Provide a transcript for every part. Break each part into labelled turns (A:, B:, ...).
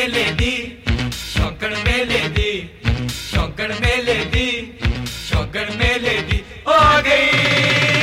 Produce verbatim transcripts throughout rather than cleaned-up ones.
A: मेले दी शौकड़ मेले दी शौकड़ मेले दी शौकड़ मेले दी आ गई।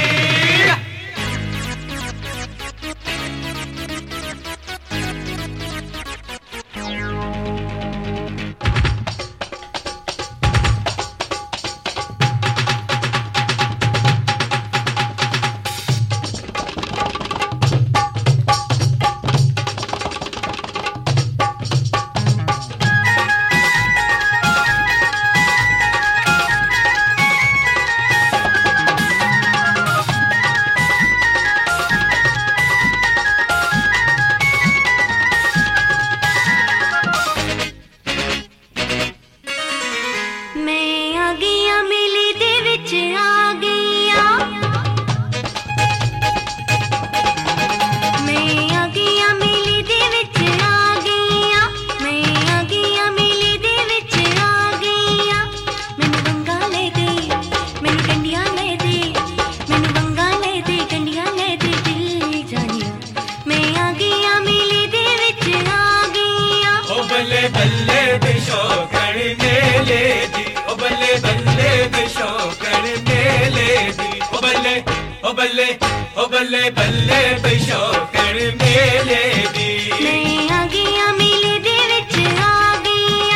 A: बल्ले ओ बल्ले बल्ले बिशौकड़ मेले दी
B: मैं आ गया मेले दे विच आ गया।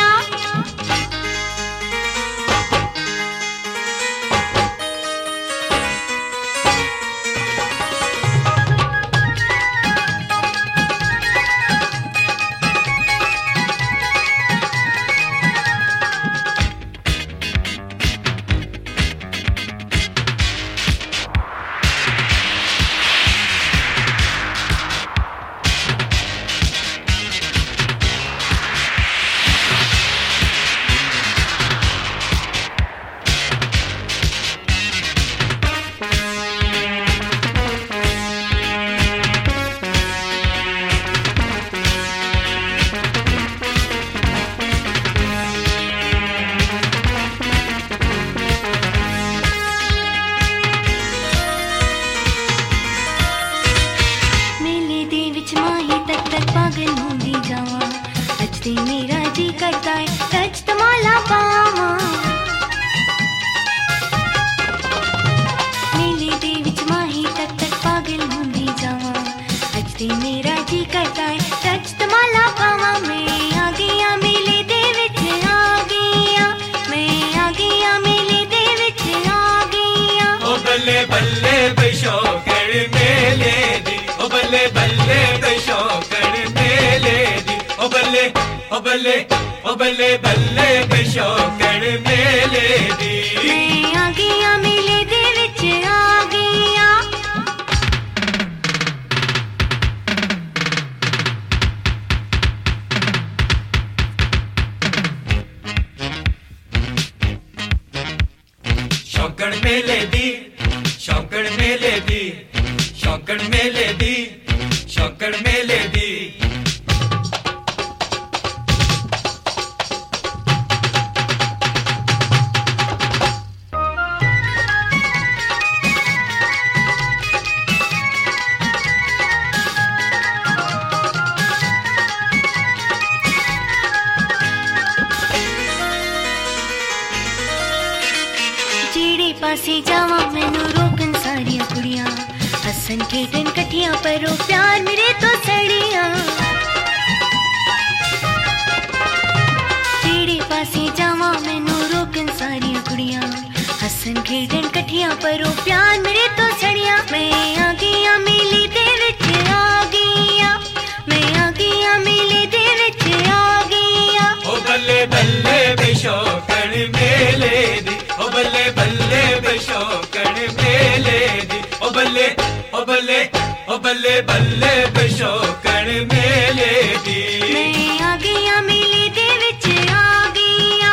B: मेरा जी करता है टच तमाला पावा मेले दे विच माही तक तक पागल होंदी जावा अज ते मेरा जी करता है टच तमाला पावा। मैं आ गया मेले दे विच आ गया मैं आ गया मेले दे विच आ गया।
A: ओ बल्ले बल्ले बिशौकड़ मेले दी ओ बल्ले बल्ले बिशौकड़ मेले दी ओ बल्ले ओ बल्ले ओ बल्ले बल्ले बिशौकड़ मेले दी
B: मैं आ गया मेले दे विच आ गया।
A: शौकड़ मेले दी शौकड़ मेले दी शौकड़ मेले दी शौकड़ मेले दी
B: जेड़े पासे जावा मैनू रोकन सारिया कुड़ियां हसन खेडन कठियां परो प्यार मेरे तो सड़ियां। जेड़े पासे जावा मैनू रोकन सारिया कुड़ियां हसन खेडन कठियां परो प्यार मेरे तो सड़ियां। मैं आ गया मेले दे विच आ गया मैं आ गया मेले दे विच आ गया।
A: ओ बल्ले बल्ले बिशौकड़ मेले दी ओ बल्ले बल्ले बिशौकड़ मेले दी ओ बल्ले ओ बल्ले ओ बल्ले बल्ले बिशौकड़ मेले दी
B: मैं आ गया मेले दे विच आ गया।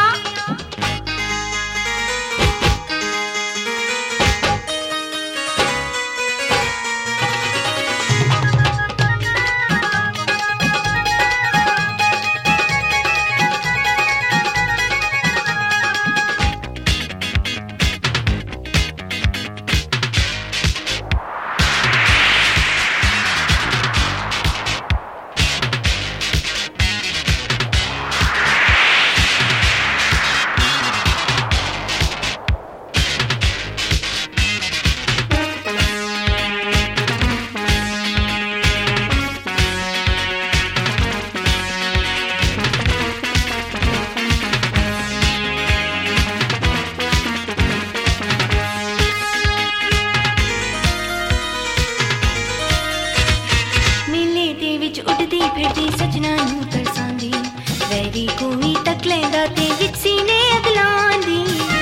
B: फिरदी सजना नू तरसांदी वैरी कोई तक लैंदा ते विच सीने अगलांदी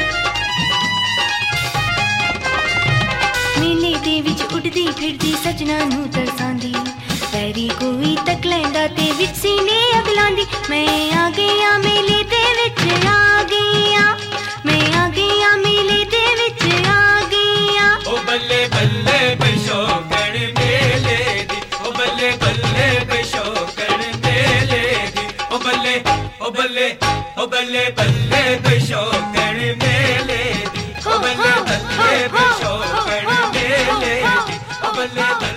B: मेले दे विच उड़दी फिरदी सजना नू तरसांदी वैरी कोई तक लैंदा ते विच सीने अगलांदी मैं आ गया मेले दे विच आ गया मैं आ गया मेले दे विच आ गया
A: ओ बल्ले बल्ले बशौकण मेले दी ओ बल्ले बल्ले बशौकण मेले दी ओ बल्ले ओ बल्ले ओ बल्ले बल्ले बशौकण मेले दी ओ बल्ले बल्ले बशौकण मेले दी ओ बल्ले